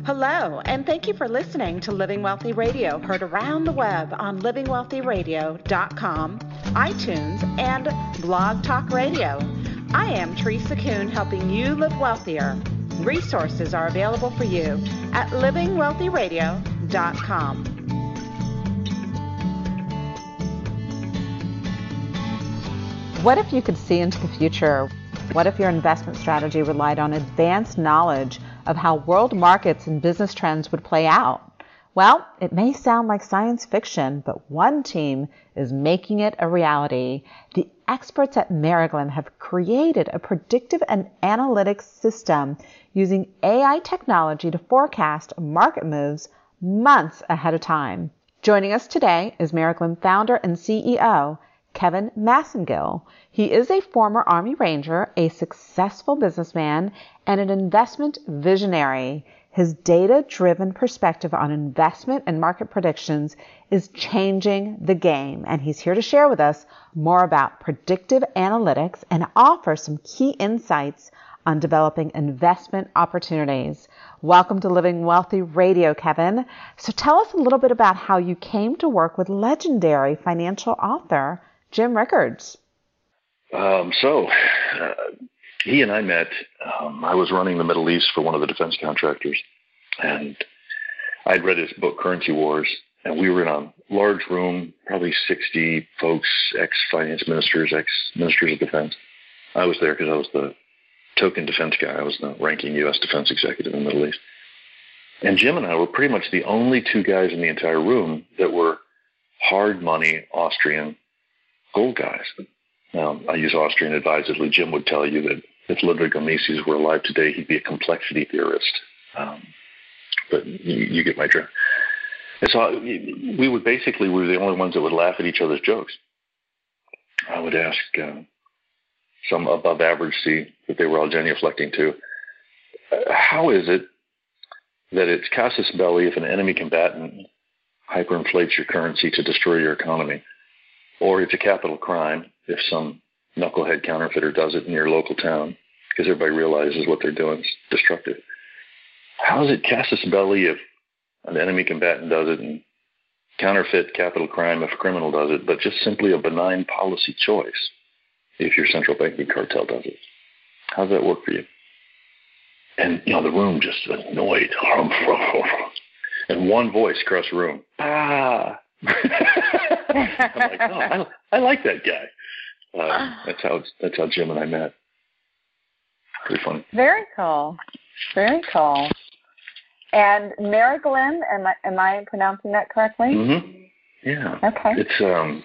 Hello, and thank you for listening to Living Wealthy Radio, heard around the web on livingwealthyradio.com, iTunes, and Blog Talk Radio. I am Teresa Kuhn, helping you live wealthier. Resources are available for you at livingwealthyradio.com. What if you could see into the future? What if your investment strategy relied on advanced knowledge of how world markets and business trends would play out? Well, it may sound like science fiction, but one team is making it a reality. The experts at Merriglin have created a predictive and analytics system using AI technology to forecast market moves months ahead of time. Joining us today is Merriglin founder and CEO, Kevin Massengill. He is a former Army Ranger, a successful businessman, and an investment visionary. His data-driven perspective on investment and market predictions is changing the game, and he's here to share with us more about predictive analytics and offer some key insights on developing investment opportunities. Welcome to Living Wealthy Radio, Kevin. So tell us a little bit about how you came to work with legendary financial author Jim Rickards. He and I met. I was running the Middle East for one of the defense contractors, and I'd read his book, Currency Wars, and we were in a large room, probably 60 folks, ex-finance ministers, ex-ministers of defense. I was there because I was the token defense guy. I was the ranking U.S. defense executive in the Middle East. And Jim and I were pretty much the only two guys in the entire room that were hard money Austrian gold guys. Now, I use Austrian advisedly. Jim would tell you that if Ludwig Mises were alive today, he'd be a complexity theorist. But you get my drift. And so we were the only ones that would laugh at each other's jokes. I would ask some above average C that they were all genuflecting to, how is it that it's casus belli if an enemy combatant hyperinflates your currency to destroy your economy? Or it's a capital crime if some knucklehead counterfeiter does it in your local town because everybody realizes what they're doing is destructive. How is it casus belli if an enemy combatant does it and counterfeit capital crime if a criminal does it, but just simply a benign policy choice if your central banking cartel does it? How does that work for you? And, the room just annoyed. And one voice across the room, ah. I'm like, no, I like that guy. That's how Jim and I met. Pretty funny. Very cool. Very cool. And Merriglin, am I pronouncing that correctly? Mm-hmm. Yeah. Okay. It's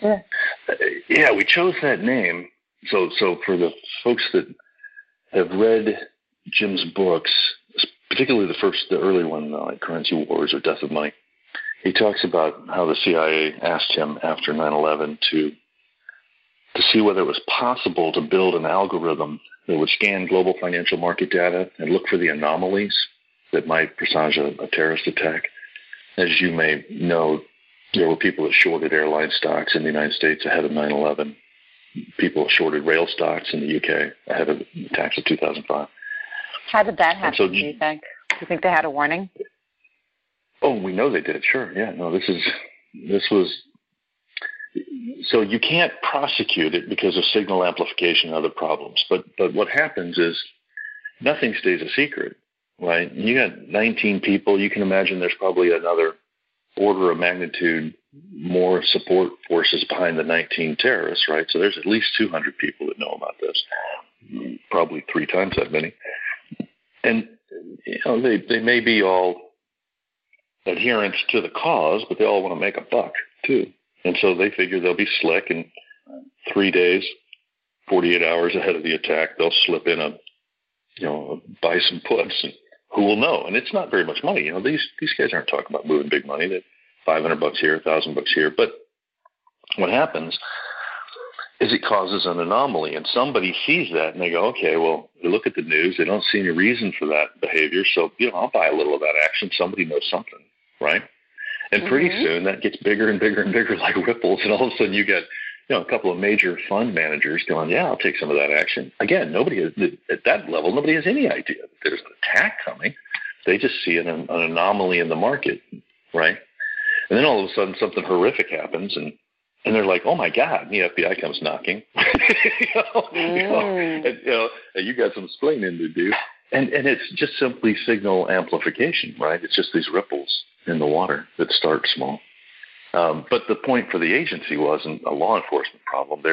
we chose that name. So for the folks that have read Jim's books, particularly the early one, like Currency Wars or Death of Money, he talks about how the CIA asked him after 9/11 to see whether it was possible to build an algorithm that would scan global financial market data and look for the anomalies that might presage a terrorist attack. As you may know, there were people that shorted airline stocks in the United States ahead of 9/11. People shorted rail stocks in the UK ahead of the attacks of 2005. How did that happen, do you think? Do you think they had a warning? Oh, we know they did. Sure. Yeah. No, this was, so you can't prosecute it because of signal amplification and other problems. But what happens is nothing stays a secret, right? You got 19 people. You can imagine there's probably another order of magnitude more support forces behind the 19 terrorists, right? So there's at least 200 people that know about this, probably 3 times that many. And, they may be all adherents to the cause, but they all want to make a buck too. And so they figure they'll be slick, and 3 days, 48 hours ahead of the attack, they'll slip in buy some puts, and who will know? And it's not very much money. These guys aren't talking about moving big money. They're $500 here, $1,000 here. But what happens is it causes an anomaly, and somebody sees that and they go, okay, well, they look at the news. They don't see any reason for that behavior. So, I'll buy a little of that action. Somebody knows something, right? And pretty soon that gets bigger and bigger and bigger like ripples. And all of a sudden you get, a couple of major fund managers going, yeah, I'll take some of that action. Again, nobody has, at that level, nobody has any idea that there's an attack coming. They just see an anomaly in the market, right? And then all of a sudden something horrific happens, and they're like, "Oh my God!" And the FBI comes knocking. And you got some explaining to do. And it's just simply signal amplification, right? It's just these ripples in the water that start small. But the point for the agency wasn't a law enforcement problem.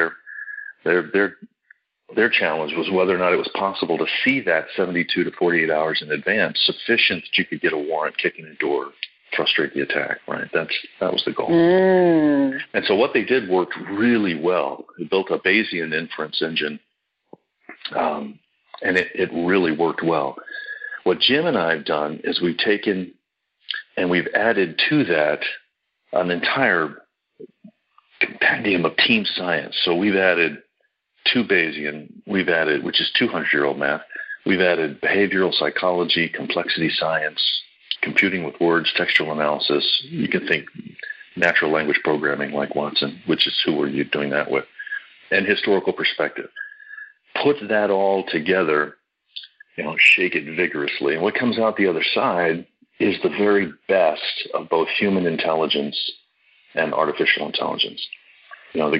Their challenge was whether or not it was possible to see that 72 to 48 hours in advance, sufficient that you could get a warrant, kick in the door, frustrate the attack, right? That was the goal. And so what they did worked really well. They built a Bayesian inference engine, and it really worked well. What Jim and I have done is we've taken and we've added to that an entire compendium of team science. So we've added to Bayesian, we've added, which is 200-year-old math, we've added behavioral psychology, complexity science, computing with words, textual analysis. You can think natural language programming like Watson, which is who we're doing that with, and historical perspective. Put that all together, shake it vigorously. And what comes out the other side is the very best of both human intelligence and artificial intelligence. The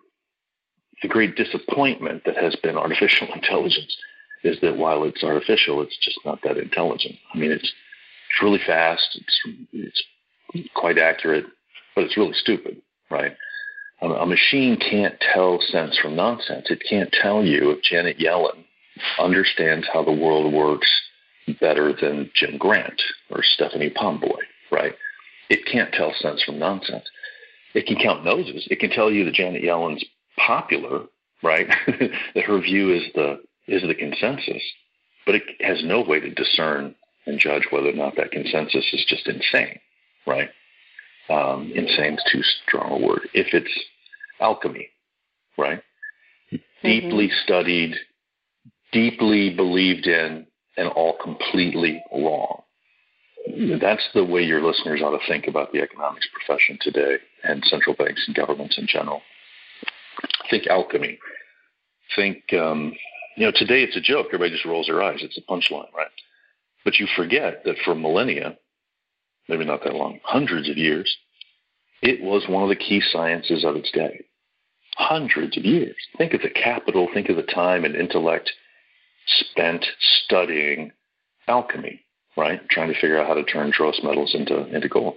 great disappointment that has been artificial intelligence is that while it's artificial, it's just not that intelligent. I mean, it's really fast, it's quite accurate, but it's really stupid, right? A machine can't tell sense from nonsense. It can't tell you if Janet Yellen understands how the world works better than Jim Grant or Stephanie Pomboy, right? It can't tell sense from nonsense. It can count noses. It can tell you that Janet Yellen's popular, right? That her view is the consensus, but it has no way to discern and judge whether or not that consensus is just insane, right? Insane is too strong a word. If it's alchemy, right? Deeply studied, deeply believed in, and all completely wrong. That's the way your listeners ought to think about the economics profession today and central banks and governments in general. Think alchemy. Think, today it's a joke. Everybody just rolls their eyes. It's a punchline, right? But you forget that for millennia, maybe not that long, hundreds of years, it was one of the key sciences of its day. Hundreds of years. Think of the capital, think of the time and intellect spent studying alchemy, right? Trying to figure out how to turn dross metals into gold.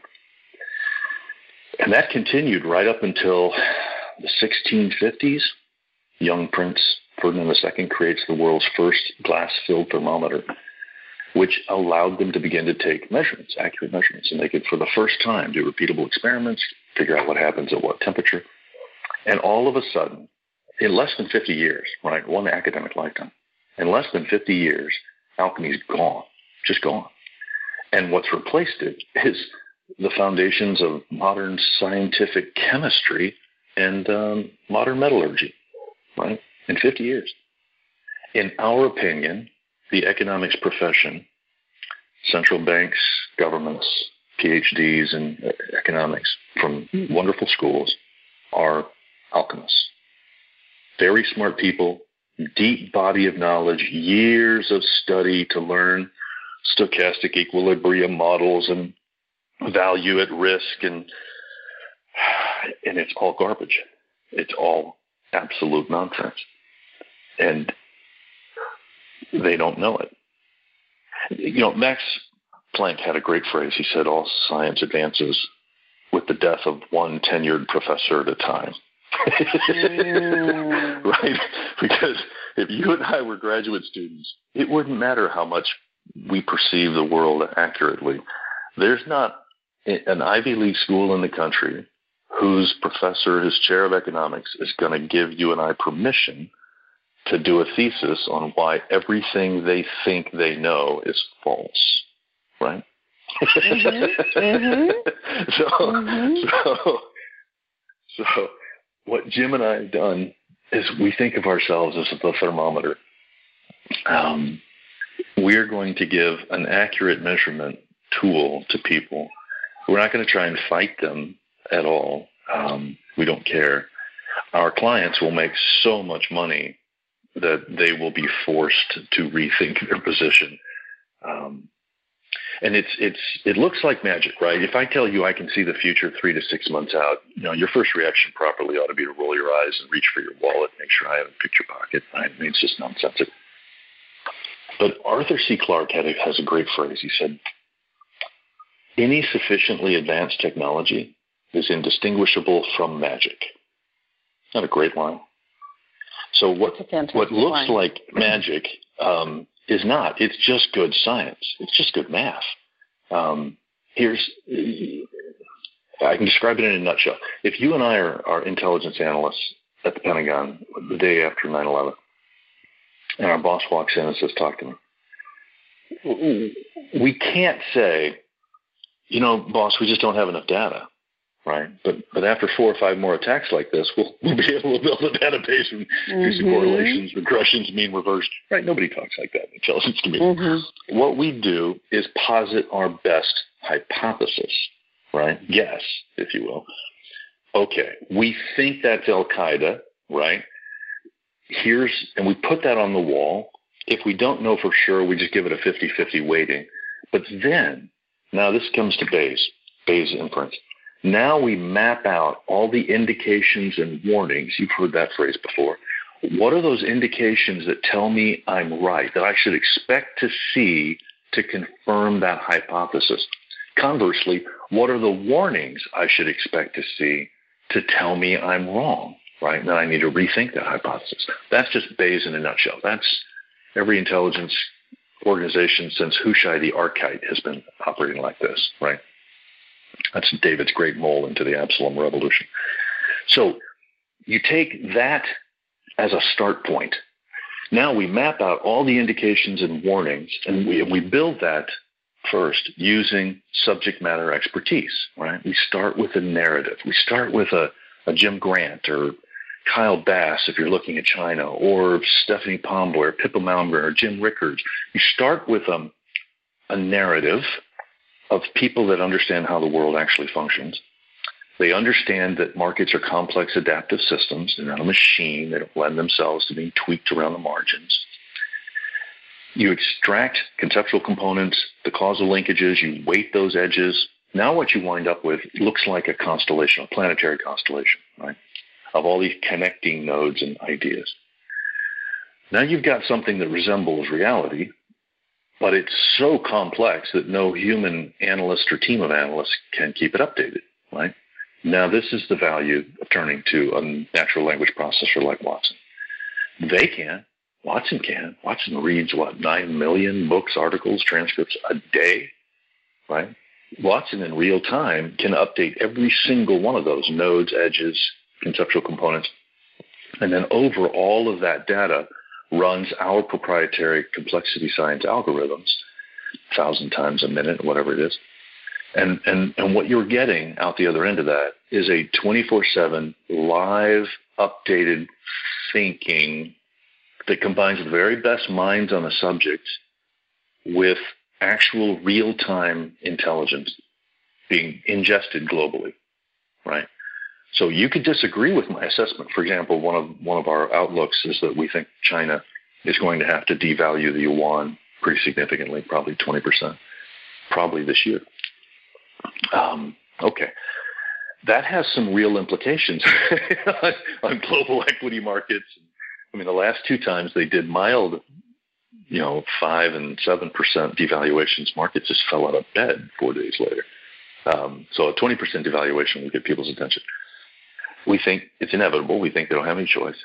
And that continued right up until the 1650s. Young Prince Ferdinand II creates the world's first glass-filled thermometer, which allowed them to begin to take measurements, accurate measurements. And they could, for the first time, do repeatable experiments, figure out what happens at what temperature. And all of a sudden, in less than 50 years, right, one academic lifetime, in less than 50 years, alchemy's gone, just gone. And what's replaced it is the foundations of modern scientific chemistry and modern metallurgy, right, in 50 years. In our opinion, the economics profession, central banks, governments, PhDs in economics from wonderful schools are alchemists. Very smart people, deep body of knowledge, years of study to learn stochastic equilibrium models and value at risk, and it's all garbage. It's all absolute nonsense. And they don't know it. Max Planck had a great phrase. He said, all science advances with the death of one tenured professor at a time. Right? Because if you and I were graduate students, it wouldn't matter how much we perceive the world accurately. There's not an Ivy League school in the country whose professor, his chair of economics, is going to give you and I permission to do a thesis on why everything they think they know is false, right? So what Jim and I have done is we think of ourselves as the thermometer. We're going to give an accurate measurement tool to people. We're not going to try and fight them at all. We don't care. Our clients will make so much money that they will be forced to rethink their position. And it looks like magic, right? If I tell you I can see the future 3 to 6 months out, your first reaction properly ought to be to roll your eyes and reach for your wallet, make sure I haven't picked your pocket. I mean, it's just nonsensical. But Arthur C. Clarke has a great phrase. He said, any sufficiently advanced technology is indistinguishable from magic. Not a great line. So what looks like magic is not. It's just good science. It's just good math. I can describe it in a nutshell. If you and I are intelligence analysts at the Pentagon the day after 9/11, and our boss walks in and says, talk to me, we can't say, boss, we just don't have enough data. Right, but after 4 or 5 more attacks like this, we'll be able to build a database and do some correlations, regressions, mean reverse. Right? Nobody talks like that in intelligence community. What we do is posit our best hypothesis, right? Guess, if you will. Okay, we think that's Al Qaeda, right? And we put that on the wall. If we don't know for sure, we just give it a 50-50 weighting. But then, now this comes to Bayes inference. Now we map out all the indications and warnings. You've heard that phrase before. What are those indications that tell me I'm right, that I should expect to see to confirm that hypothesis? Conversely, what are the warnings I should expect to see to tell me I'm wrong, right? Now I need to rethink that hypothesis. That's just Bayes in a nutshell. That's every intelligence organization since Hushai the Archite has been operating like this, right? That's David's great mole into the Absalom Revolution. So you take that as a start point. Now we map out all the indications and warnings, and we build that first using subject matter expertise, right? We start with a narrative. We start with a Jim Grant or Kyle Bass, if you're looking at China, or Stephanie Pomboy, or Pippa Malmgren, or Jim Rickards. You start with a narrative of people that understand how the world actually functions. They understand that markets are complex adaptive systems. They're not a machine. They don't lend themselves to being tweaked around the margins. You extract conceptual components, the causal linkages, you weight those edges. Now what you wind up with looks like a constellation, a planetary constellation, right, of all these connecting nodes and ideas. Now you've got something that resembles reality, but it's so complex that no human analyst or team of analysts can keep it updated, right? Now, this is the value of turning to a natural language processor like Watson. They can. Watson can. Watson reads, 9 million books, articles, transcripts a day, right? Watson in real time can update every single one of those nodes, edges, conceptual components, and then over all of that data runs our proprietary complexity science algorithms 1,000 times a minute, whatever it is. And what you're getting out the other end of that is a 24/7 live updated thinking that combines the very best minds on a subject with actual real-time intelligence being ingested globally, right? So you could disagree with my assessment. For example, one of our outlooks is that we think China is going to have to devalue the yuan pretty significantly, probably 20%, probably this year. Okay. That has some real implications on global equity markets. I mean, the last 2 times they did mild, 5 and 7% devaluations, markets just fell out of bed 4 days later. So a 20% devaluation will get people's attention. We think it's inevitable. We think they don't have any choice.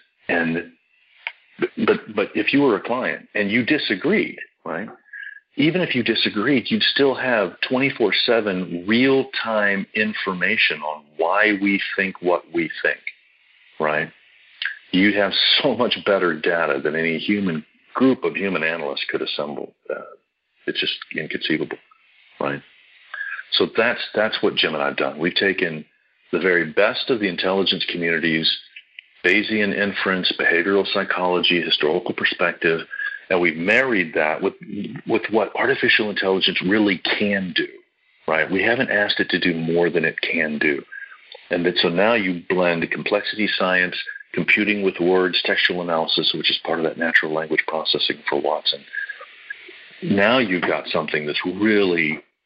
But if you were a client and you disagreed, right? Even if you disagreed, you'd still have 24/7 real-time information on why we think what we think, right? You'd have so much better data than any group of human analysts could assemble. It's just inconceivable, right? So that's what Jim and I have done. We've taken the very best of the intelligence community's Bayesian inference, behavioral psychology, historical perspective, and we've married that with what artificial intelligence really can do, right? We haven't asked it to do more than it can do. So now you blend complexity science, computing with words, textual analysis, which is part of that natural language processing for Watson. Now you've got something that's really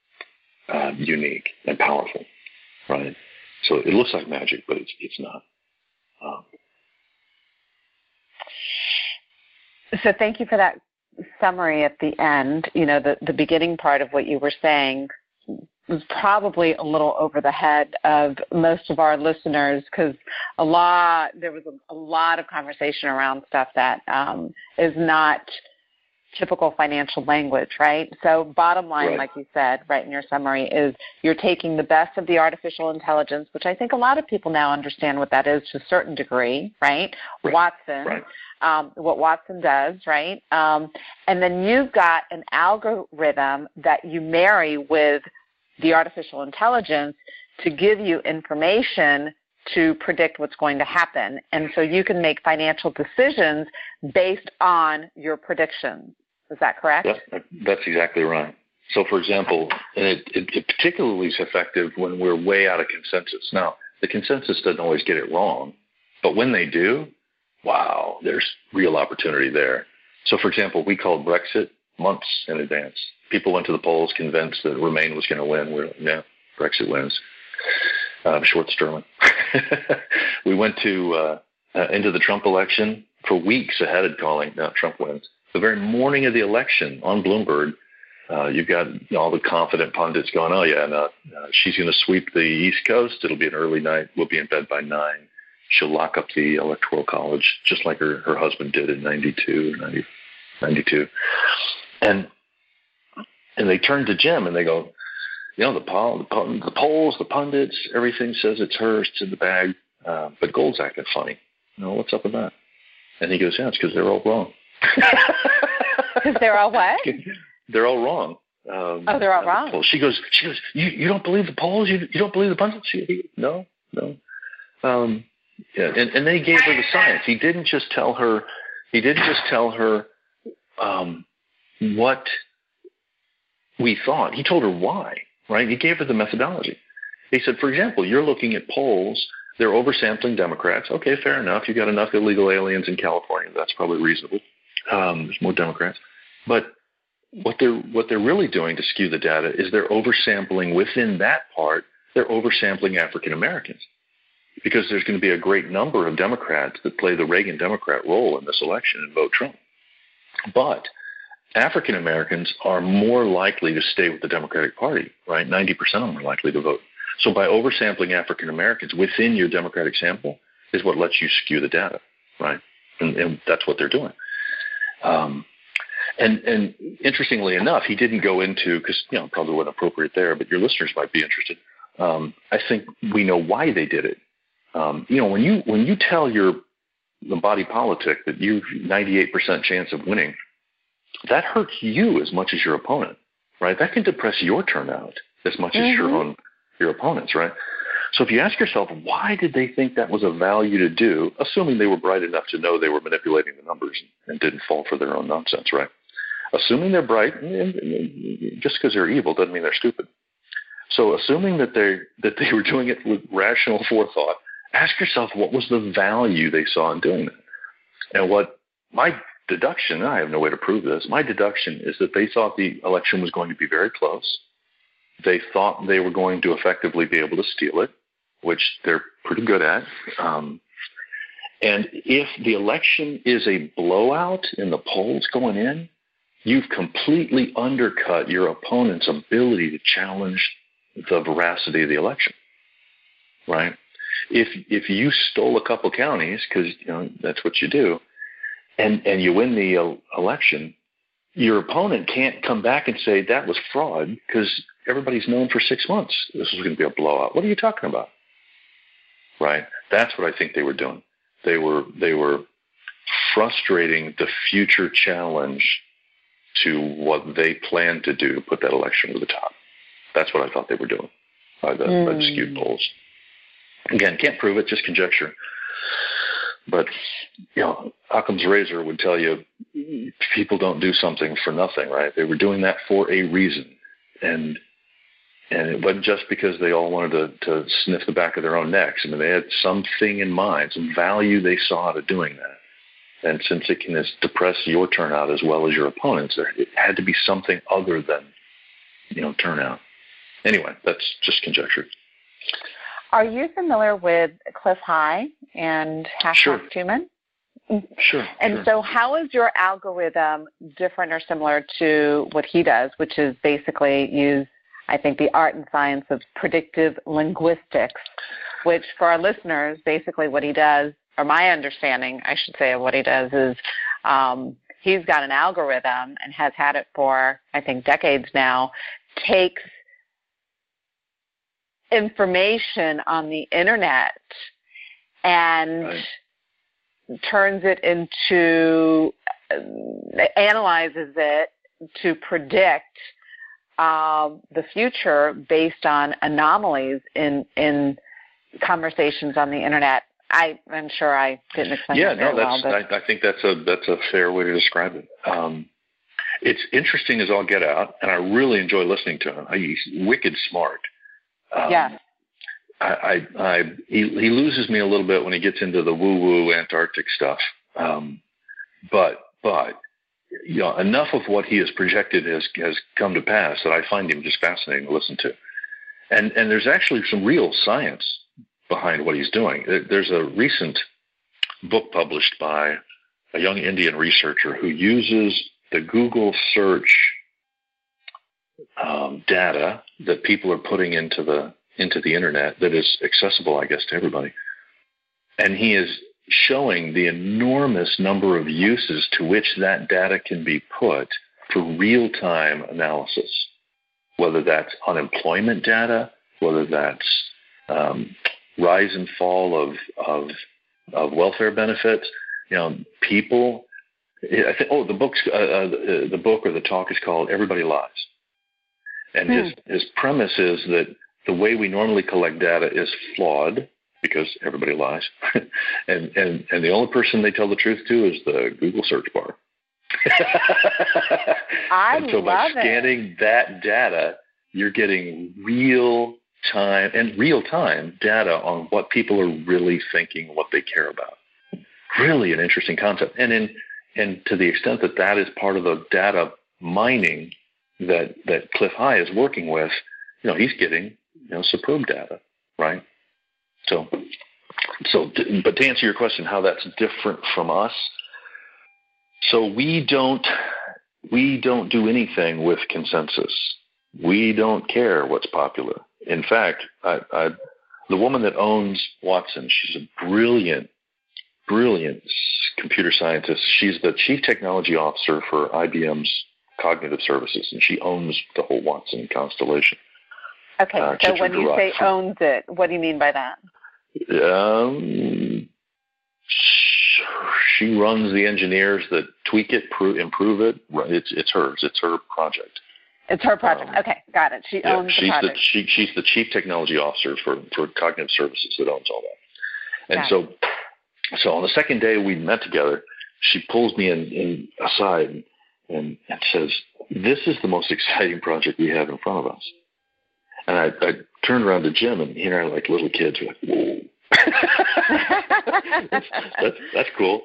unique and powerful, right? So it looks like magic, but it's not. So thank you for that summary at the end. You know, the beginning part of what you were saying was probably a little over the head of most of our listeners, because there was a lot of conversation around stuff that is not typical financial language, right? So bottom line, right. like you said, right in your summary, is you're taking the best of the artificial intelligence, which I think a lot of people now understand what that is to a certain degree, right? Watson, right. What Watson does, right? And then you've got an algorithm that you marry with the artificial intelligence to give you information to predict what's going to happen. And so you can make financial decisions based on your predictions. Is that correct? That's exactly right. So, for example, and it particularly is effective when we're way out of consensus. Now, the consensus doesn't always get it wrong, but when they do, wow, there's real opportunity there. So, for example, we called Brexit months in advance. People went to the polls convinced that Remain was going to win. We're like, yeah, Brexit wins. Short sterling. We went to into the Trump election for weeks ahead of calling, no, Trump wins. The very morning of the election on Bloomberg, you've got all the confident pundits going, oh, yeah, no, she's going to sweep the East Coast. It'll be an early night. We'll be in bed by 9. She'll lock up the Electoral College, just like her husband did in 92. And they turn to Jim and they go, you know, the polls, the pundits, everything says it's hers, it's in the bag, but Gold's acting funny. You know, what's up with that? And he goes, yeah, it's because they're all wrong. Because they're all what? They're all wrong. They're all wrong. She goes. You don't believe the polls? You don't believe the pundits? No. Yeah, and then he gave her the science. He didn't just tell her. What we thought. He told her why. Right? He gave her the methodology. He said, for example, you're looking at polls. They're oversampling Democrats. Okay, fair enough. You got enough illegal aliens in California. That's probably reasonable. There's more Democrats. But what they're really doing to skew the data is they're oversampling within that part. They're oversampling African Americans because there's going to be a great number of Democrats that play the Reagan Democrat role in this election and vote Trump. But African Americans are more likely to stay with the Democratic Party, right? 90% of them are likely to vote. So by oversampling African Americans within your Democratic sample is what lets you skew the data, right? And that's what they're doing. And interestingly enough, he didn't go into, because probably wasn't appropriate there, but your listeners might be interested. I think we know why they did it. When you tell the body politic that you've 98% chance of winning, that hurts you as much as your opponent, right? That can depress your turnout as much as your opponents, right? So if you ask yourself, why did they think that was a value to do, assuming they were bright enough to know they were manipulating the numbers and didn't fall for their own nonsense, right? Assuming they're bright, just because they're evil doesn't mean they're stupid. So assuming that they were doing it with rational forethought, ask yourself, what was the value they saw in doing that? And what my deduction, I have no way to prove this, my deduction is that they thought the election was going to be very close. They thought they were going to effectively be able to steal it, which they're pretty good at. And if the election is a blowout in the polls going in, you've completely undercut your opponent's ability to challenge the veracity of the election, right? If you stole a couple counties, because that's what you do, and you win the election, your opponent can't come back and say that was fraud because everybody's known for 6 months this was going to be a blowout. What are you talking about? Right? That's what I think they were doing. They were frustrating the future challenge to what they planned to do to put that election to the top. That's what I thought they were doing by the skewed polls. Again, can't prove it, just conjecture. But Occam's razor would tell you people don't do something for nothing, right? They were doing that for a reason, and it wasn't just because they all wanted to sniff the back of their own necks. I mean, they had something in mind, some value they saw out of doing that. And since it can depress your turnout as well as your opponents, it had to be something other than turnout. anyway, that's just conjecture. Are you familiar with Cliff High and Sure. Human? Sure. And so how is your algorithm different or similar to what he does, which is basically use, I think, the art and science of predictive linguistics, which for our listeners, basically what he does, or my understanding, I should say, of what he does is he's got an algorithm and has had it for, I think, decades now, takes information on the internet and turns it into, analyzes it to predict the future based on anomalies in conversations on the internet. I'm sure I didn't explain that very well. I think that's a fair way to describe it. It's interesting as all get out, and I really enjoy listening to him. He's wicked smart. Yeah. He loses me a little bit when he gets into the woo-woo Antarctic stuff. But you know, enough of what he has projected has come to pass that I find him just fascinating to listen to. And there's actually some real science behind what he's doing. There's a recent book published by a young Indian researcher who uses the Google search data that people are putting into the internet that is accessible, I guess, to everybody. And he is showing the enormous number of uses to which that data can be put for real-time analysis, whether that's unemployment data, whether that's rise and fall of welfare benefits. You know, people. I think. Oh, the book or the talk is called "Everybody Lies," and his premise is that the way we normally collect data is flawed because everybody lies, and the only person they tell the truth to is the Google search bar. And so by scanning that data, you're getting real time data on what people are really thinking, what they care about. Really an interesting concept. And to the extent that is part of the data mining that Cliff High is working with, you know, he's getting, you know, superb data, right? So, but to answer your question, how that's different from us. So we don't do anything with consensus. We don't care what's popular. In fact, the woman that owns Watson, she's a brilliant computer scientist. She's the chief technology officer for IBM's Cognitive Services, and she owns the whole Watson constellation. Okay, so when you say owns it, what do you mean by that? She runs the engineers that tweak it, improve it. It's hers. It's her project. It's her project. Okay, got it. She owns the project. She's the chief technology officer for Cognitive Services that owns all that. And so on the second day we met together, she pulls me in aside and says, "This is the most exciting project we have in front of us." And I turned around to Jim, and he and I are like little kids. We're like, "Whoa, that's cool."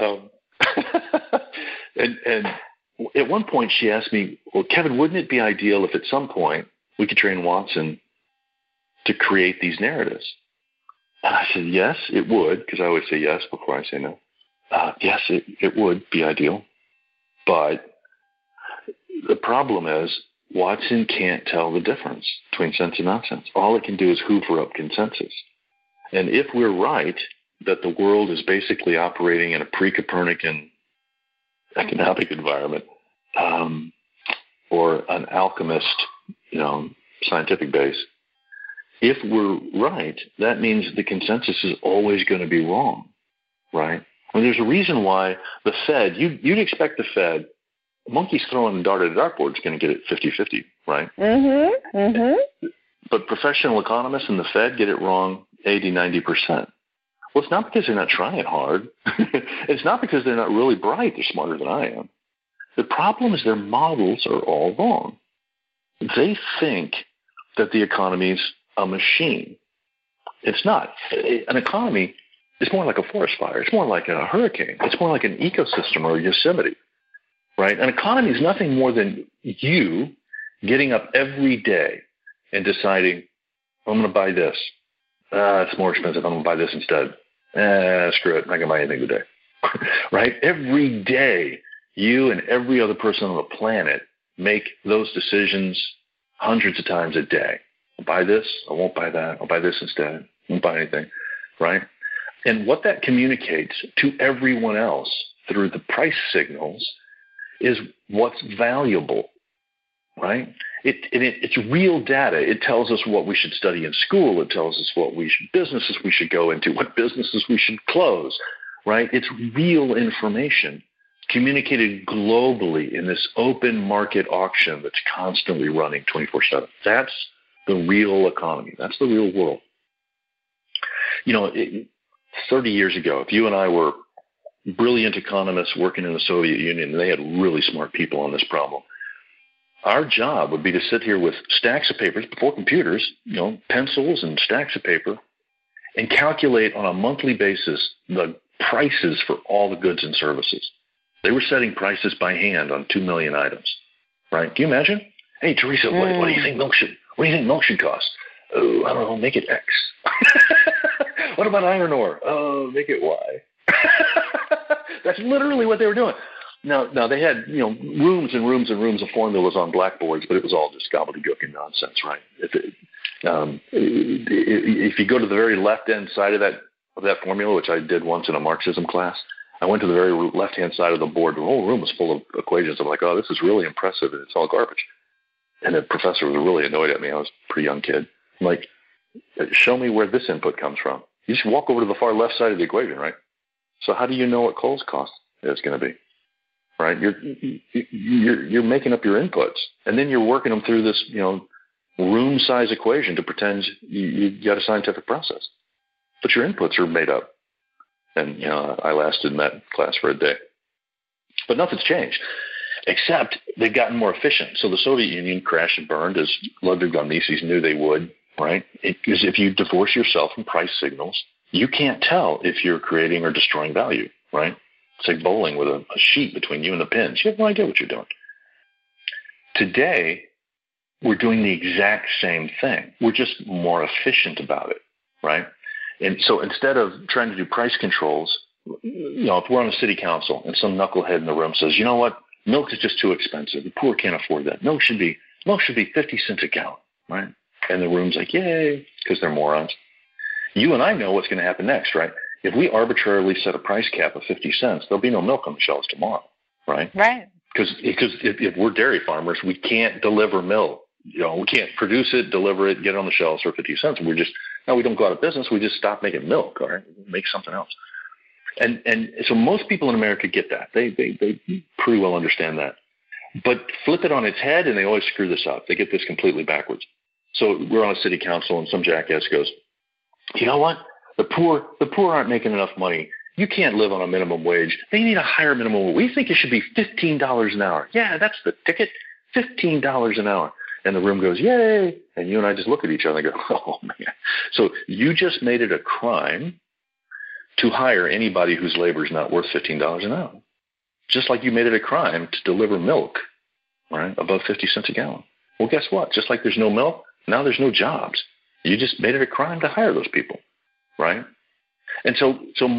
And at one point, she asked me, "Well, Kevin, wouldn't it be ideal if at some point we could train Watson to create these narratives?" And I said, "Yes, it would," because I always say yes before I say no. Yes, it would be ideal, but the problem is Watson can't tell the difference between sense and nonsense. All it can do is hoover up consensus. And if we're right that the world is basically operating in a pre-Copernican economic environment, or an alchemist, scientific base, if we're right, that means the consensus is always going to be wrong, right? I mean, there's a reason why the Fed, you'd expect the Fed, monkeys throwing a dart at a dartboard is going to get it 50-50, right? Mm-hmm. Mm-hmm. But professional economists in the Fed get it wrong 80-90%. Well, it's not because they're not trying hard. It's not because they're not really bright. They're smarter than I am. The problem is their models are all wrong. They think that the economy's a machine. It's not. An economy is more like a forest fire. It's more like a hurricane. It's more like an ecosystem or a Yosemite, right? An economy is nothing more than you getting up every day and deciding, I'm going to buy this. It's more expensive. I'm going to buy this instead. Screw it. I'm not going to buy anything today. Right? Every day, you and every other person on the planet make those decisions hundreds of times a day. I'll buy this. I won't buy that. I'll buy this instead. I won't buy anything. Right? And what that communicates to everyone else through the price signals is what's valuable. Right? It's real data. It tells us what we should study in school. It tells us what businesses we should go into, what businesses we should close. Right? It's real information communicated globally in this open market auction that's constantly running 24/7. That's the real economy. That's the real world. 30 years ago, if you and I were brilliant economists working in the Soviet Union, and they had really smart people on this problem, our job would be to sit here with stacks of papers before computers, pencils and stacks of paper, and calculate on a monthly basis the prices for all the goods and services. They were setting prices by hand on 2 million items, right? Can you imagine? Hey, Teresa, what do you think milk should cost? Oh, I don't know, make it X. What about iron ore? Oh, make it Y. That's literally what they were doing. Now they had rooms and rooms and rooms of formulas on blackboards, but it was all just gobbledygook and nonsense, right? If you go to the very left-hand side of that formula, which I did once in a Marxism class, I went to the very left-hand side of the board. The whole room was full of equations. I'm like, oh, this is really impressive, and it's all garbage. And the professor was really annoyed at me. I was a pretty young kid. I'm like, show me where this input comes from. You just walk over to the far left side of the equation, right? So how do you know what coal's cost is going to be? Right? You're making up your inputs, and then you're working them through this, room size equation to pretend you got a scientific process. But your inputs are made up. And I lasted in that class for a day. But nothing's changed, except they've gotten more efficient. So the Soviet Union crashed and burned, as Ludwig von Mises knew they would. Right? Because if you divorce yourself from price signals, you can't tell if you're creating or destroying value. Right? It's like bowling with a sheet between you and the pins. You have no idea what you're doing. Today, we're doing the exact same thing. We're just more efficient about it, right? And so instead of trying to do price controls, if we're on a city council and some knucklehead in the room says, you know what, milk is just too expensive. The poor can't afford that. Milk should be 50 cents a gallon, right? And the room's like, yay, because they're morons. You and I know what's going to happen next, right? If we arbitrarily set a price cap of 50 cents, there'll be no milk on the shelves tomorrow, right? Right. Because if we're dairy farmers, we can't deliver milk. We can't produce it, deliver it, get it on the shelves for 50 cents. We don't go out of business. We just stop making milk, all right? We make something else. And so most people in America get that. They pretty well understand that. But flip it on its head, and they always screw this up. They get this completely backwards. So we're on a city council, and some jackass goes, you know what? The poor aren't making enough money. You can't live on a minimum wage. They need a higher minimum wage. We think it should be $15 an hour. Yeah, that's the ticket, $15 an hour. And the room goes, yay. And you and I just look at each other and go, oh, man. So you just made it a crime to hire anybody whose labor is not worth $15 an hour. Just like you made it a crime to deliver milk, right, above 50 cents a gallon. Well, guess what? Just like there's no milk, now there's no jobs. You just made it a crime to hire those people, right? And so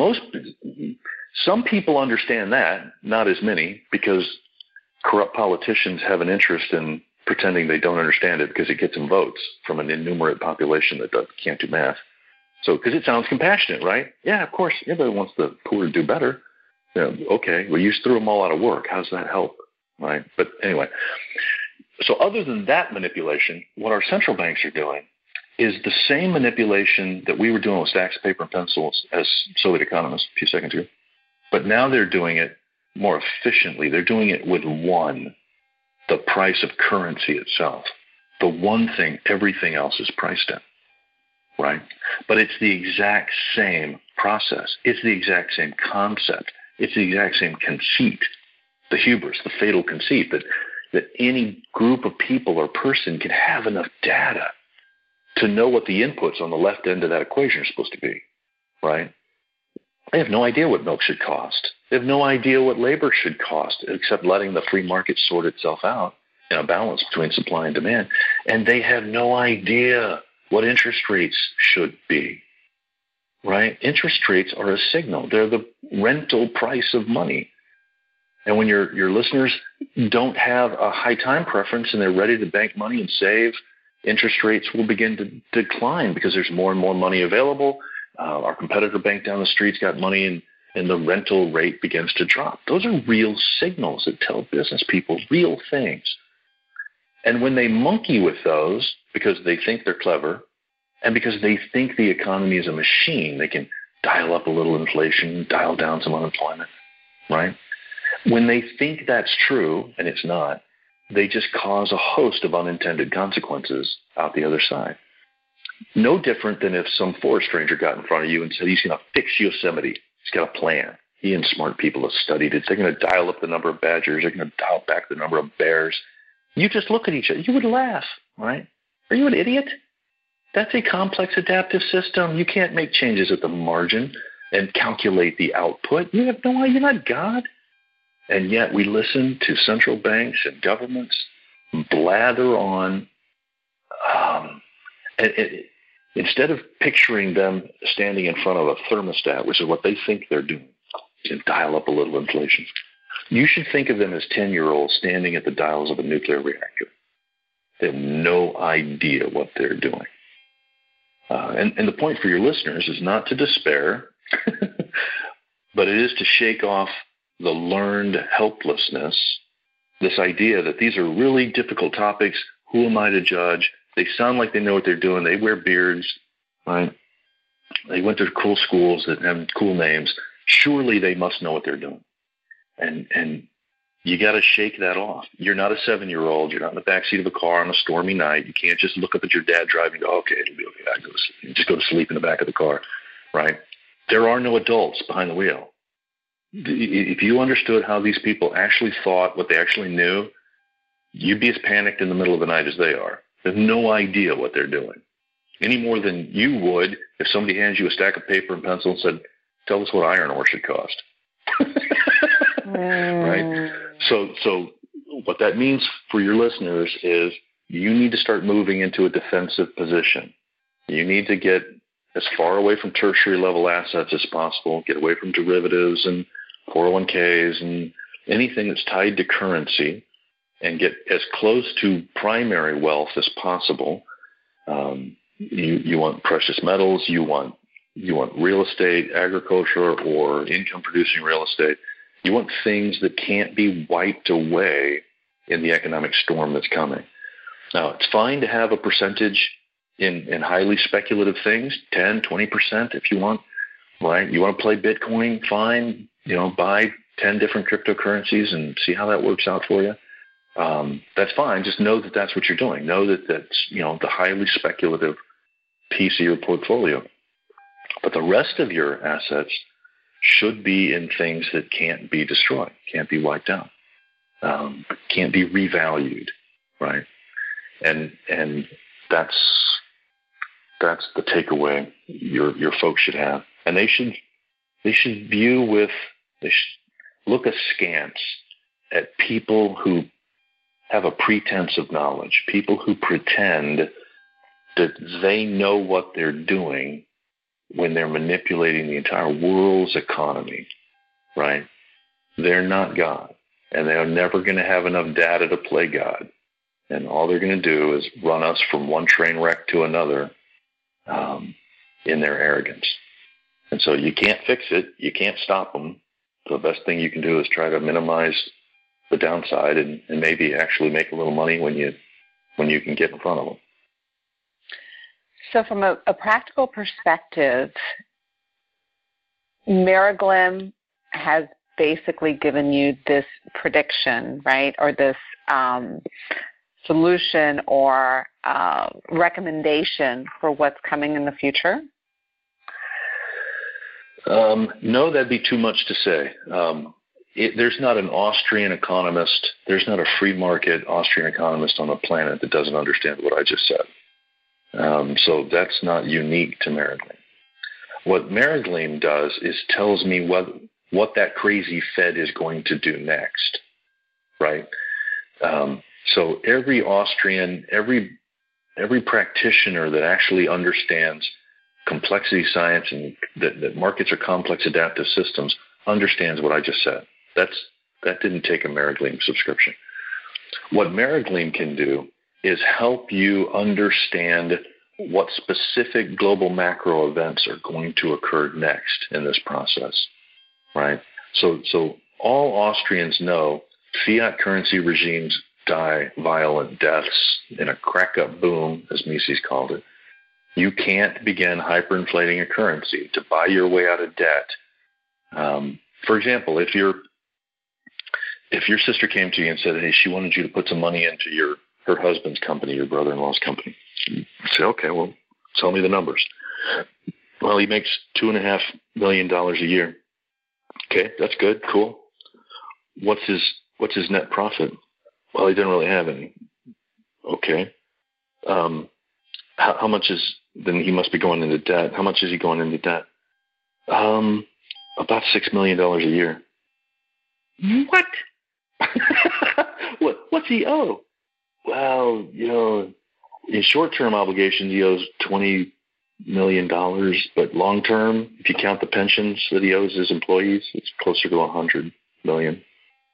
some people understand that, not as many, because corrupt politicians have an interest in pretending they don't understand it because it gets them votes from an innumerate population that can't do math. So, because it sounds compassionate, right? Yeah, of course, everybody wants the poor to do better. Okay, well, you just threw them all out of work. How does that help, right? But anyway, so other than that manipulation, what our central banks are doing is the same manipulation that we were doing with stacks of paper and pencils as Soviet economists a few seconds ago. But now they're doing it more efficiently. They're doing it with the price of currency itself, the one thing everything else is priced in, right? But it's the exact same process. It's the exact same concept. It's the exact same conceit, the hubris, the fatal conceit that any group of people or person can have enough data to know what the inputs on the left end of that equation are supposed to be, right? They have no idea what milk should cost. They have no idea what labor should cost, except letting the free market sort itself out a balance between supply and demand, and they have no idea what interest rates should be, right? Interest rates are a signal. They're the rental price of money. And when your listeners don't have a high time preference and they're ready to bank money and save, interest rates will begin to decline because there's more and more money available. Our competitor bank down the street's got money and the rental rate begins to drop. Those are real signals that tell business people real things. And when they monkey with those because they think they're clever and because they think the economy is a machine, they can dial up a little inflation, dial down some unemployment, right? When they think that's true and it's not, they just cause a host of unintended consequences out the other side. No different than if some forest ranger got in front of you and said he's going to fix Yosemite. He's got a plan. He and smart people have studied it. They're going to dial up the number of badgers. They're going to dial back the number of bears. You just look at each other. You would laugh, right? Are you an idiot? That's a complex adaptive system. You can't make changes at the margin and calculate the output. You have no idea. You're not God. And yet we listen to central banks and governments blather on. Instead of picturing them standing in front of a thermostat, which is what they think they're doing, and dial up a little inflation, you should think of them as 10-year-olds standing at the dials of a nuclear reactor. They have no idea what they're doing. And the point for your listeners is not to despair, but it is to shake off the learned helplessness, this idea that these are really difficult topics. Who am I to judge? They sound like they know what they're doing. They wear beards, right? They went to cool schools that have cool names. Surely they must know what they're doing. And you got to shake that off. You're not a 7-year-old. You're not in the backseat of a car on a stormy night. You can't just look up at your dad driving and go, okay, it'll be okay. I go to sleep. Just go to sleep in the back of the car, right? There are no adults behind the wheel. If you understood how these people actually thought, what they actually knew, you'd be as panicked in the middle of the night as they are. They have no idea what they're doing, any more than you would if somebody hands you a stack of paper and pencil and said, tell us what iron ore should cost. Right? So what that means for your listeners is you need to start moving into a defensive position. You need to get as far away from tertiary level assets as possible, get away from derivatives and 401ks and anything that's tied to currency, and get as close to primary wealth as possible. You want precious metals, you want real estate, agriculture, or income-producing real estate. You want things that can't be wiped away in the economic storm that's coming. Now, it's fine to have a percentage in highly speculative things, 10, 20% if you want, right? You want to play Bitcoin, fine. Buy 10 different cryptocurrencies and see how that works out for you. That's fine. Just know that that's what you're doing. Know that that's, the highly speculative piece of your portfolio. But the rest of your assets should be in things that can't be destroyed, can't be wiped out, can't be revalued, right? And that's the takeaway your folks should have. And they should look askance at people who have a pretense of knowledge, people who pretend that they know what they're doing when they're manipulating the entire world's economy, right? They're not God, and they're never going to have enough data to play God. And all they're going to do is run us from one train wreck to another in their arrogance. And so you can't fix it. You can't stop them. So the best thing you can do is try to minimize the downside and maybe actually make a little money when you can get in front of them. So from a practical perspective, Mariglim has basically given you this prediction, right, or this solution or recommendation for what's coming in the future? No, that'd be too much to say. There's not an Austrian economist, there's not a free market Austrian economist on the planet that doesn't understand what I just said. So that's not unique to Mariglim. What Mariglim does is tells me what that crazy Fed is going to do next, right? So every Austrian, every practitioner that actually understands complexity science and that markets are complex adaptive systems understands what I just said. That didn't take a Marigleam subscription. What Marigleam can do is help you understand what specific global macro events are going to occur next in this process, right? So all Austrians know fiat currency regimes die violent deaths in a crack-up boom, as Mises called it. You can't begin hyperinflating a currency to buy your way out of debt. For example, if your sister came to you and said, hey, she wanted you to put some money into her husband's company, your brother-in-law's company, you say, okay, well, tell me the numbers. Well, he makes $2.5 million a year. Okay, that's good, cool. What's his net profit? Well, he didn't really have any. Okay. How much is, then he must be going into debt. How much is he going into debt? About $6 million a year. What? What's he owe? Well, in short-term obligations, he owes $20 million, but long-term, if you count the pensions that he owes his employees, it's closer to $100 million.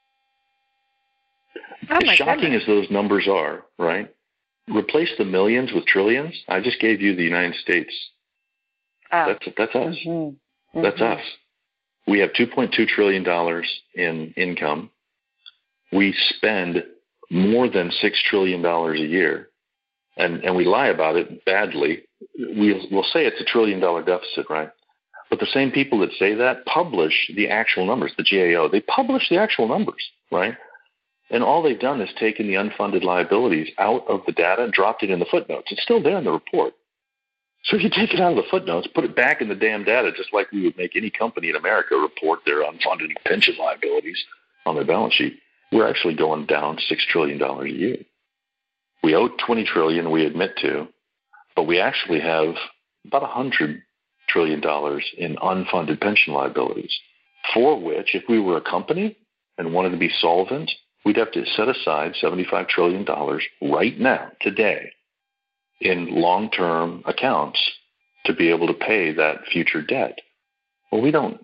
As shocking as those numbers are, right? Replace the millions with trillions. I just gave you the United States. That's us. Mm-hmm. That's us. We have $2.2 trillion in income. We spend more than $6 trillion a year, and we lie about it badly. We'll say it's $1 trillion deficit, right? But the same people that say that publish the actual numbers, the GAO. They publish the actual numbers, right? And all they've done is taken the unfunded liabilities out of the data and dropped it in the footnotes. It's still there in the report. So if you take it out of the footnotes, put it back in the damn data, just like we would make any company in America report their unfunded pension liabilities on their balance sheet, we're actually going down $6 trillion a year. We owe $20 trillion, we admit to, but we actually have about $100 trillion in unfunded pension liabilities, for which, if we were a company and wanted to be solvent, we'd have to set aside $75 trillion right now, today, in long-term accounts to be able to pay that future debt. Well, we don't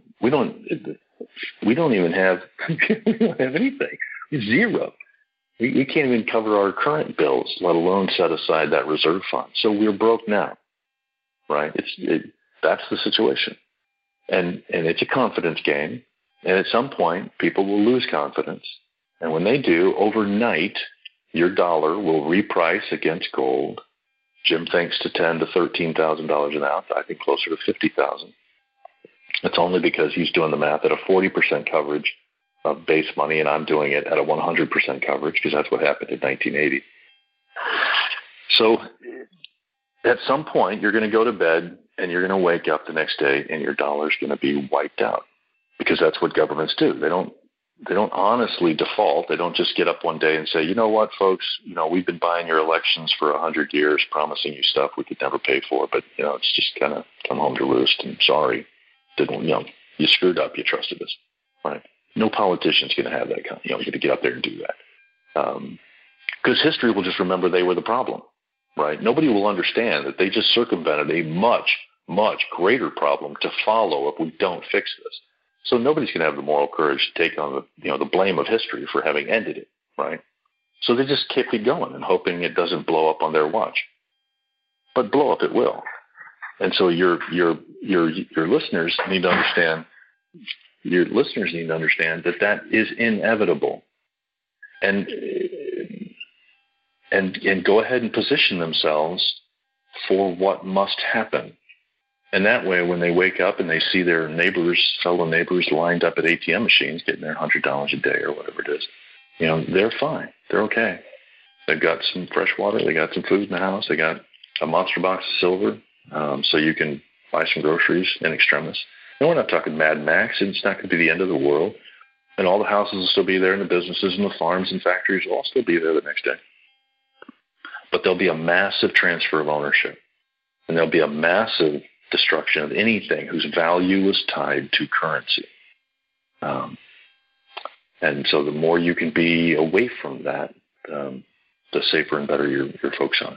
even have anything. Zero. We can't even cover our current bills, let alone set aside that reserve fund. So we're broke now, right? That's the situation, and it's a confidence game. And at some point, people will lose confidence. And when they do, overnight, your dollar will reprice against gold. Jim thinks to $10,000 to $13,000 an ounce. I think closer to $50,000. It's only because he's doing the math at a 40% coverage of base money, and I'm doing it at a 100% coverage because that's what happened in 1980. So at some point, you're going to go to bed and you're going to wake up the next day and your dollar's going to be wiped out, because that's what governments do. They don't honestly default. They don't just get up one day and say, you know what, folks, we've been buying your elections for 100 years, promising you stuff we could never pay for, but it's just kind of come home to roost, and sorry, you screwed up, you trusted us, right? No politician's going to have that kind. You're going to get up there and do that, because history will just remember they were the problem, right? Nobody will understand that they just circumvented a much, much greater problem to follow if we don't fix this. So nobody's going to have the moral courage to take on the blame of history for having ended it, right? So they just keep it going and hoping it doesn't blow up on their watch. But blow up it will. And so your listeners need to understand. Your listeners need to understand that is inevitable, and go ahead and position themselves for what must happen. And that way, when they wake up and they see their fellow neighbors lined up at ATM machines getting their $100 a day or whatever it is, they're fine. They're okay. They've got some fresh water. They got some food in the house. They got a monster box of silver, so you can buy some groceries in extremis. And we're not talking Mad Max. It's not going to be the end of the world. And all the houses will still be there, and the businesses and the farms and factories will all still be there the next day. But there'll be a massive transfer of ownership, and there'll be a massive destruction of anything whose value is tied to currency. And so the more you can be away from that, the safer and better your folks are.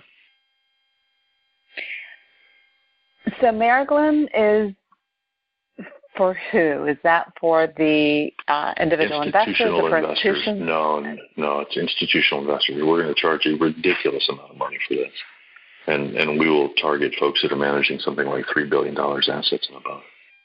So Mariglim is for who? Is that for the individual investors or for institutions? No, it's institutional investors. We're going to charge a ridiculous amount of money for this. And we will target folks that are managing something like $3 billion assets and above.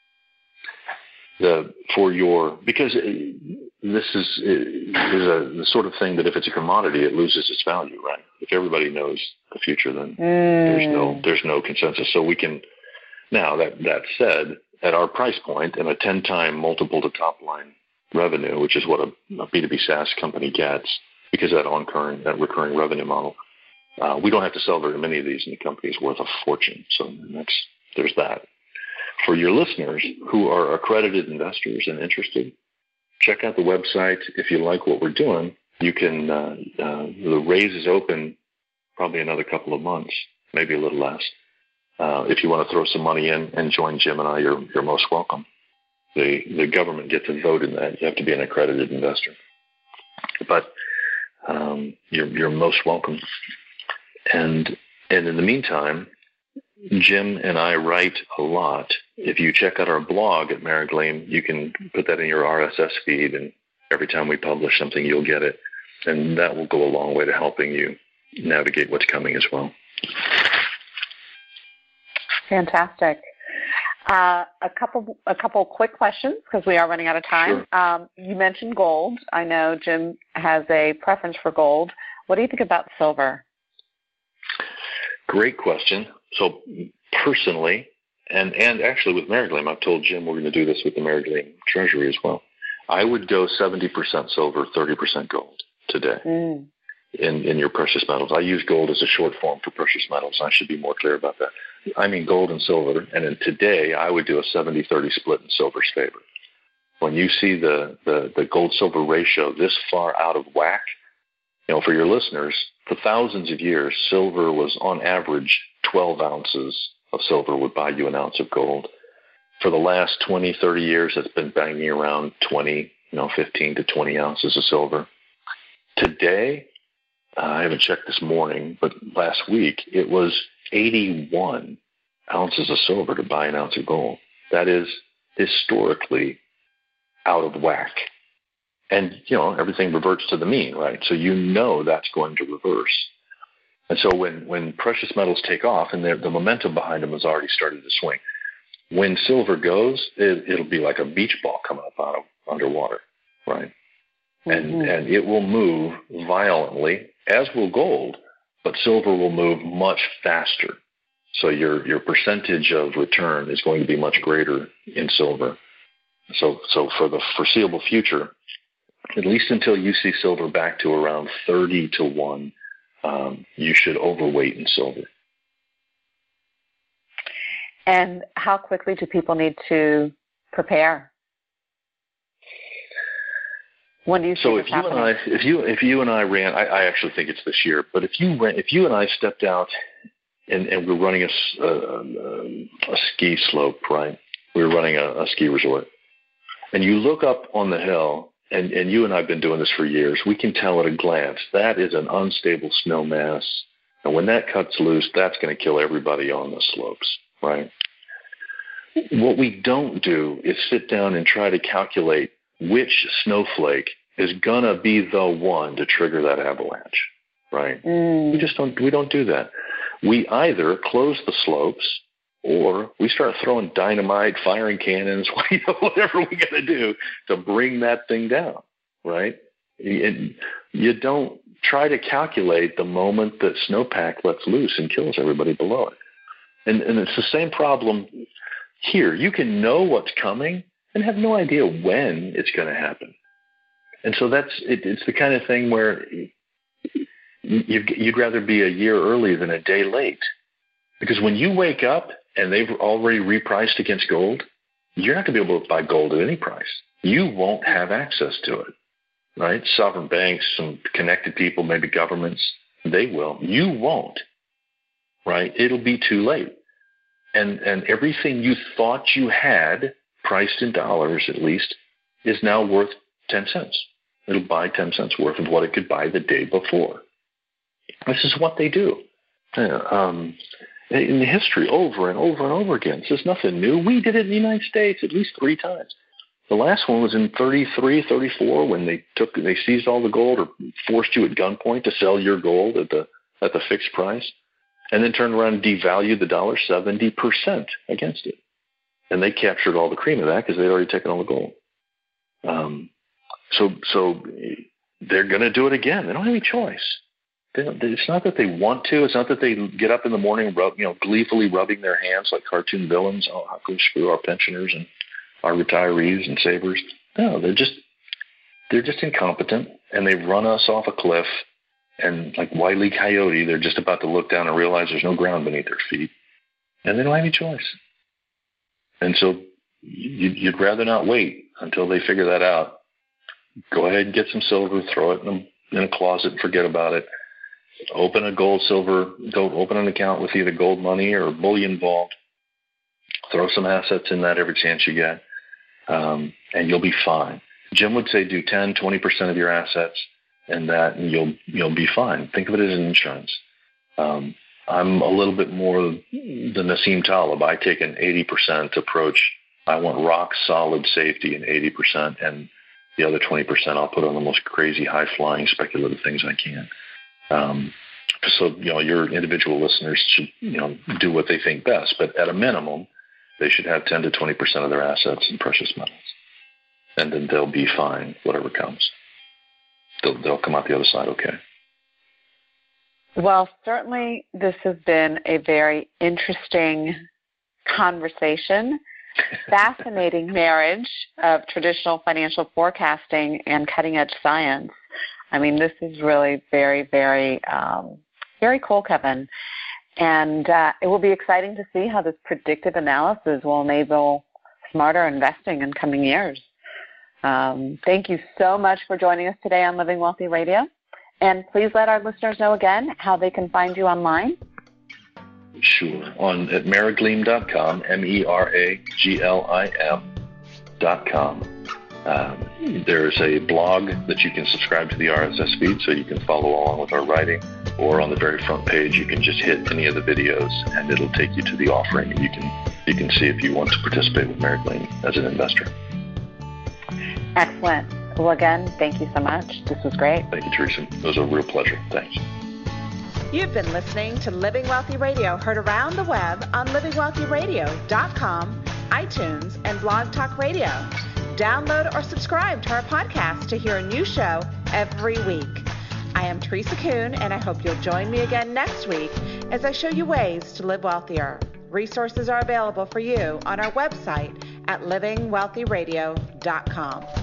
Because this is the sort of thing that if it's a commodity, it loses its value, right? If everybody knows the future, then there's no consensus. So we can now that said, at our price point and a 10-time multiple to top line revenue, which is what a B2B SaaS company gets because of that recurring revenue model. We don't have to sell very many of these, and the company is worth a fortune. So there's that. For your listeners who are accredited investors and interested, check out the website. If you like what we're doing, you can. The raise is open probably another couple of months, maybe a little less. If you want to throw some money in and join Jim and I, you're most welcome. The government gets a vote in that. You have to be an accredited investor, but you're most welcome. And in the meantime, Jim and I write a lot. If you check out our blog at Mariglim, you can put that in your RSS feed, and every time we publish something, you'll get it. And that will go a long way to helping you navigate what's coming as well. Fantastic. A couple quick questions because we are running out of time. Sure. You mentioned gold. I know Jim has a preference for gold. What do you think about silver? Great question. So personally, and actually with Mariglim, I've told Jim we're going to do this with the Mariglim Treasury as well. I would go 70% silver, 30% gold today in your precious metals. I use gold as a short form for precious metals. I should be more clear about that. I mean gold and silver, and in today I would do a 70-30 split in silver's favor. When you see the gold-silver ratio this far out of whack, for your listeners, for thousands of years, silver was on average 12 ounces of silver would buy you an ounce of gold. For the last 20, 30 years, it's been banging around 15 to 20 ounces of silver. Today, I haven't checked this morning, but last week, it was 81 ounces of silver to buy an ounce of gold. That is historically out of whack. And, everything reverts to the mean, right? So that's going to reverse. And so when precious metals take off, and the momentum behind them has already started to swing, when silver goes, it'll be like a beach ball coming up out of underwater, right? And it will move violently, as will gold, but silver will move much faster. So your percentage of return is going to be much greater in silver. So for the foreseeable future, at least until you see silver back to around 30 to 1, you should overweight in silver. And how quickly do people need to prepare? When do you see this happening? If you and I ran, I actually think it's this year, but if you and I stepped out and we're running a ski slope, right? We were running a ski resort, and you look up on the hill. And you and I have been doing this for years. We can tell at a glance that is an unstable snow mass. And when that cuts loose, that's going to kill everybody on the slopes, right? What we don't do is sit down and try to calculate which snowflake is going to be the one to trigger that avalanche, right? We don't do that. We either close the slopes or we start throwing dynamite, firing cannons, whatever we got to do to bring that thing down, right? And you don't try to calculate the moment that snowpack lets loose and kills everybody below it. And it's the same problem here. You can know what's coming and have no idea when it's going to happen. And so it's the kind of thing where you'd rather be a year early than a day late. Because when you wake up and they've already repriced against gold, you're not going to be able to buy gold at any price. You won't have access to it, right? Sovereign banks, some connected people, maybe governments, they will. You won't, right? It'll be too late. And everything you thought you had, priced in dollars at least, is now worth 10 cents. It'll buy 10 cents worth of what it could buy the day before. This is what they do. In the history, over and over and over again. This is nothing new. We did it in the United States at least 3 times. The last one was in 33, 34, when they seized all the gold or forced you at gunpoint to sell your gold at the fixed price, and then turned around and devalued the dollar 70% against it. And they captured all the cream of that because they'd already taken all the gold. So they're going to do it again. They don't have any choice. It's not that they want to. It's not that they get up in the morning, gleefully rubbing their hands like cartoon villains. Oh, how can we screw our pensioners and our retirees and savers? No, they're just incompetent, and they've run us off a cliff. And like Wile E. Coyote, they're just about to look down and realize there's no ground beneath their feet, and they don't have any choice. And so you'd rather not wait until they figure that out. Go ahead and get some silver, throw it in a closet, and forget about it. Open an account with either gold money or bullion vault. Throw some assets in that every chance you get, and you'll be fine. Jim would say do 10, 20% of your assets, and you'll be fine. Think of it as an insurance. I'm a little bit more than Nassim Taleb. I take an 80% approach. I want rock solid safety in 80%, and the other 20% I'll put on the most crazy, high flying, speculative things I can. So your individual listeners should do what they think best, but at a minimum, they should have 10 to 20% of their assets in precious metals, and then they'll be fine, whatever comes. They'll come out the other side okay. Well, certainly this has been a very interesting conversation, fascinating marriage of traditional financial forecasting and cutting-edge science. I mean, this is really very, very, very cool, Kevin. And it will be exciting to see how this predictive analysis will enable smarter investing in coming years. Thank you so much for joining us today on Living Wealthy Radio. And please let our listeners know again how they can find you online. Sure. At meraglim.com, meraglim.com. There's a blog that you can subscribe to the RSS feed so you can follow along with our writing, or on the very front page you can just hit any of the videos and it'll take you to the offering, and you can see if you want to participate with Mary Gleam as an investor. Excellent. Well, again, thank you so much. This was great. Thank you, Teresa. It was a real pleasure. Thanks. You've been listening to Living Wealthy Radio, heard around the web on livingwealthyradio.com, iTunes, and Blog Talk Radio. Download or subscribe to our podcast to hear a new show every week. I am Teresa Kuhn, and I hope you'll join me again next week as I show you ways to live wealthier. Resources are available for you on our website at livingwealthyradio.com.